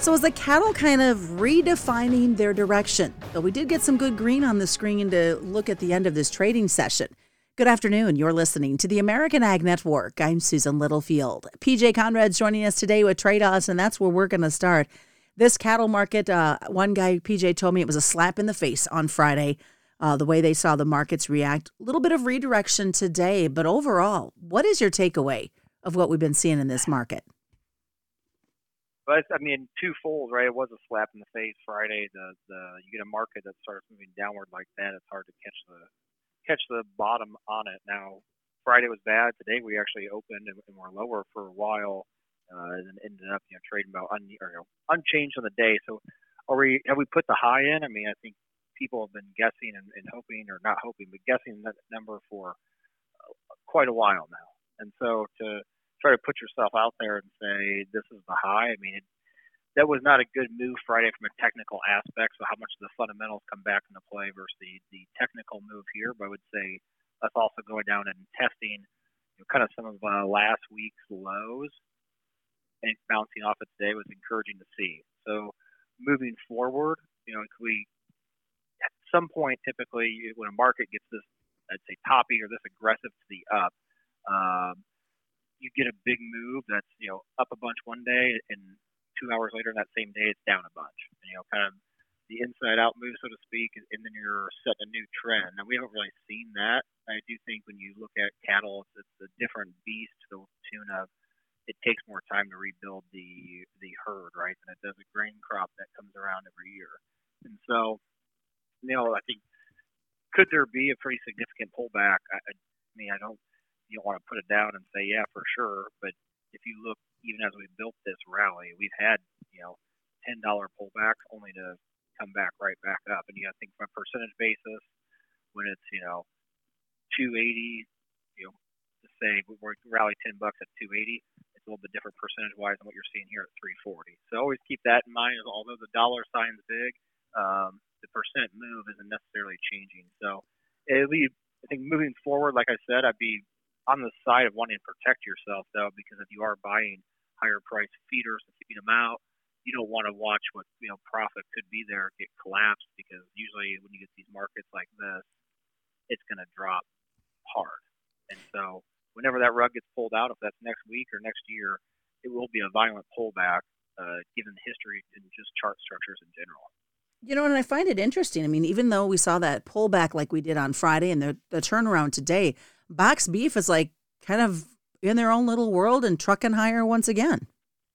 So is the cattle kind of redefining their direction? But we did get some good green on the screen to look at the end of this trading session. Good afternoon. You're listening to the American Ag Network. I'm Susan Littlefield. PJ Conrad's joining us today with Trade Us, and that's where we're going to start. This cattle market, one guy, PJ, told me it was a slap in the face on Friday, the way they saw the markets react. A little bit of redirection today, but overall, what is your takeaway of what we've been seeing in this market? But twofold, right? It was a slap in the face Friday. You get a market that starts moving downward like that, it's hard to catch the bottom on it. Now, Friday was bad. Today we actually opened and were lower for a while, and ended up trading about unchanged on the day. So, have we put the high in? I think people have been guessing and hoping, or not hoping, but guessing that number for quite a while now. And so to try to put yourself out there and say this is the high, that was not a good move Friday from a technical aspect. So how much of the fundamentals come back into play versus the technical move here? But I would say us also going down and testing kind of some of last week's lows and bouncing off it today was encouraging to see. So moving forward, we at some point typically when a market gets this, I'd say toppy or this aggressive to the up, you get a big move that's up a bunch one day and 2 hours later in that same day it's down a bunch. And, kind of the inside out move, so to speak, and then you're setting a new trend. Now we haven't really seen that. I do think when you look at cattle, it's a different beast to the tune of it takes more time to rebuild the herd, right, than it does a grain crop that comes around every year. And so, I think could there be a pretty significant pullback? I don't. You don't want to put it down and say, yeah, for sure. But if you look, even as we built this rally, we've had, $10 pullbacks only to come back right back up. And I think from a percentage basis, when it's, 280, to say we're rally $10 at 280, it's a little bit different percentage wise than what you're seeing here at 340. So always keep that in mind. Although the dollar sign's big, the percent move isn't necessarily changing. So I think moving forward, like I said, I'd be on the side of wanting to protect yourself, though, because if you are buying higher priced feeders and keeping them out, you don't want to watch what profit could be there get collapsed, because usually when you get these markets like this, it's going to drop hard. And so whenever that rug gets pulled out, if that's next week or next year, it will be a violent pullback, given the history and just chart structures in general. And I find it interesting. Even though we saw that pullback like we did on Friday and the turnaround today, box beef is like kind of in their own little world and trucking higher once again.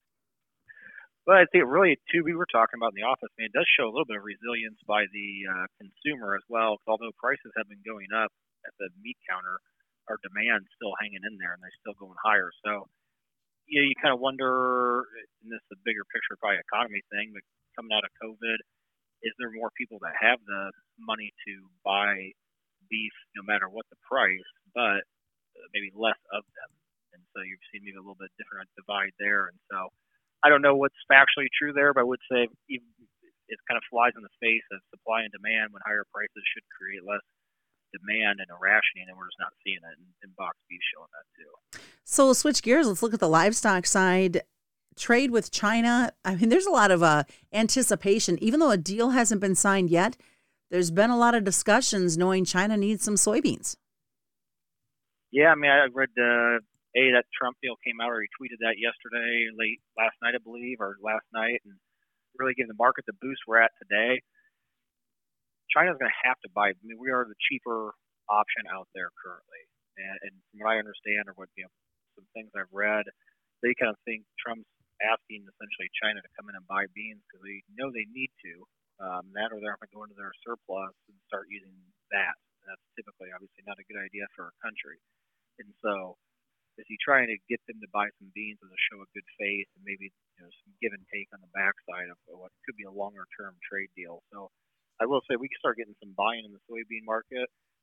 Well, I think really, too, we were talking about in the office, it does show a little bit of resilience by the consumer as well. Because although prices have been going up at the meat counter, our demand's still hanging in there and they're still going higher. So, you kind of wonder, and this is a bigger picture, probably economy thing, but coming out of COVID, is there more people that have the money to buy beef no matter what the price, but maybe less of them? And so you've seen maybe a little bit different divide there. And so I don't know what's factually true there, but I would say it kind of flies in the face of supply and demand when higher prices should create less demand and a rationing, and we're just not seeing it. And box beef showing that too. So we'll switch gears. Let's look at the livestock side. Trade with China. There's a lot of anticipation. Even though a deal hasn't been signed yet, there's been a lot of discussions knowing China needs some soybeans. Yeah, I read that Trump deal came out, or he tweeted that yesterday, late last night, I believe, or last night, and really giving the market the boost we're at today. China's going to have to buy. We are the cheaper option out there currently, and from what I understand, or what some things I've read, they kind of think Trump's asking essentially China to come in and buy beans because they know they need to. That or they're going to go into their surplus and start using that. And that's typically, obviously, not a good idea for our country. And so, if you're trying to get them to buy some beans as a show of good faith and maybe some give and take on the backside of what could be a longer-term trade deal. So, I will say we can start getting some buying in the soybean market.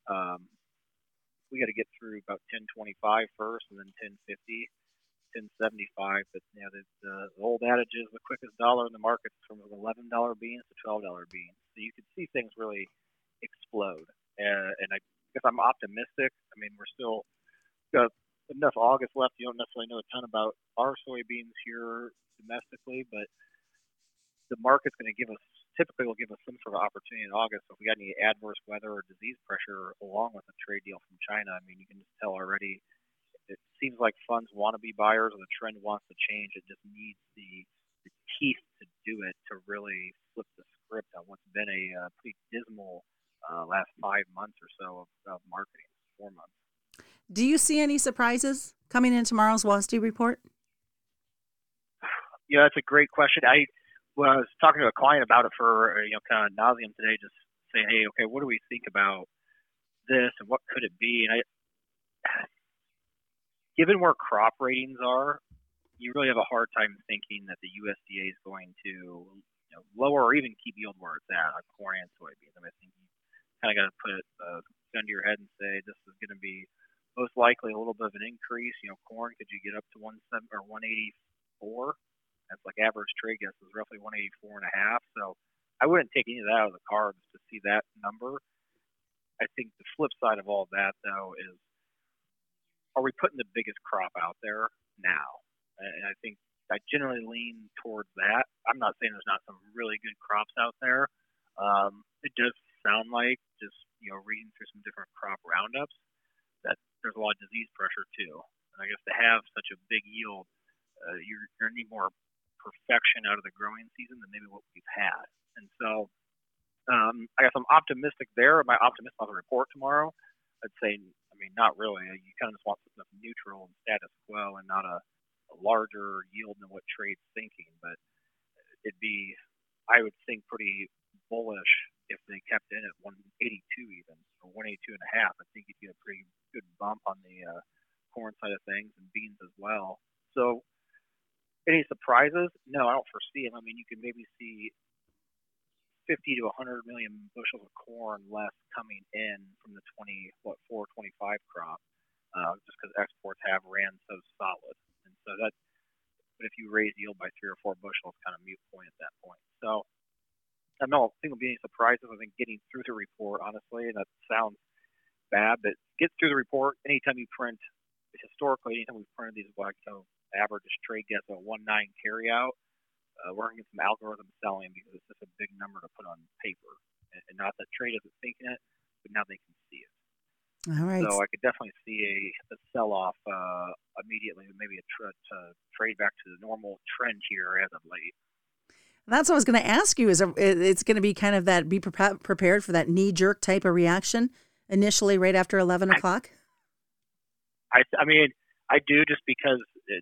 We got to get through about 10.25 first, and then 10.50. 10.75, but the old adage is the quickest dollar in the market from $11 beans to $12 beans. So you could see things really explode. And I guess I'm optimistic. We're still got enough August left. You don't necessarily know a ton about our soybeans here domestically, but the market's going to typically will give us some sort of opportunity in August. So if we got any adverse weather or disease pressure along with a trade deal from China, I mean, you can just tell already it seems like funds want to be buyers or the trend wants to change. It just needs the teeth to do it to really flip the script on what's been a pretty dismal last 5 months or so of marketing, 4 months. Do you see any surprises coming in tomorrow's WASDE report? Yeah, that's a great question. I was talking to a client about it for kind of nauseum today, just saying, hey, okay, what do we think about this and what could it be? And given where crop ratings are, you really have a hard time thinking that the USDA is going to lower or even keep yield where it's at on corn and soybeans. I mean, I think you kind of got to put a gun to your head and say this is going to be most likely a little bit of an increase. Corn, could you get up to 184? That's like average trade guess is roughly 184.5. So I wouldn't take any of that out of the cards to see that number. I think the flip side of all that, though, is are we putting the biggest crop out there now? And I think I generally lean towards that. I'm not saying there's not some really good crops out there. It does sound like, just reading through some different crop roundups, that there's a lot of disease pressure too. And I guess to have such a big yield, you're going to need more perfection out of the growing season than maybe what we've had. And so I guess I'm optimistic there. Am I optimistic on the report tomorrow? I'd say, not really. You kind of just want something that's neutral and status quo and not a larger yield than what trade's thinking. But it'd be, I would think, pretty bullish if they kept in at 182 even, or 182.5. I think you'd get a pretty good bump on the corn side of things and beans as well. So any surprises? No, I don't foresee them. You can maybe see 50 to 100 million bushels of corn less coming in from the 425 crop, just because exports have ran so solid. And so but if you raise yield by 3 or 4 bushels, kind of mute point at that point. So I don't think there'll be any surprises. I think getting through the report, honestly, and that sounds bad, but get through the report. Anytime you print, historically, anytime we've printed these average trade guess a 1.9 carry out, we're going to get some algorithm selling because it's just a big number to put on paper. And not that trade isn't thinking it, but now they can see it. All right. So I could definitely see a sell-off immediately, maybe a trade back to the normal trend here as of late. That's what I was going to ask you. It's going to be kind of that, be prepared for that knee-jerk type of reaction initially right after 11 o'clock? I do, just because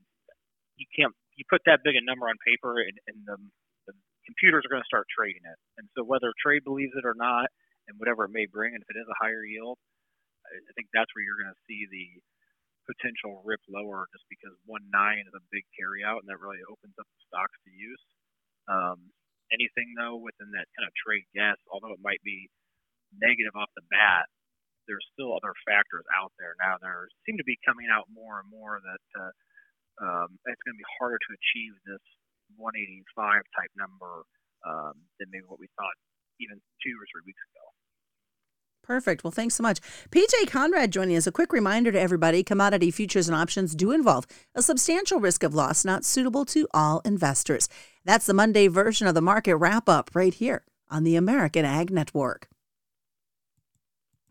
you put that big a number on paper and the computers are going to start trading it. And so whether trade believes it or not, and whatever it may bring, and if it is a higher yield, I think that's where you're going to see the potential rip lower, just because 1.9 is a big carry out, and that really opens up the stocks to use. Anything, though, within that kind of trade guess, although it might be negative off the bat, there's still other factors out there now. There seem to be coming out more and more that it's going to be harder to achieve this 185 type number than maybe what we thought even 2 or 3 weeks ago. Perfect. Well, thanks so much. PJ Conrad joining us. A quick reminder to everybody, commodity futures and options do involve a substantial risk of loss not suitable to all investors. That's the Monday version of the market wrap-up right here on the American Ag Network.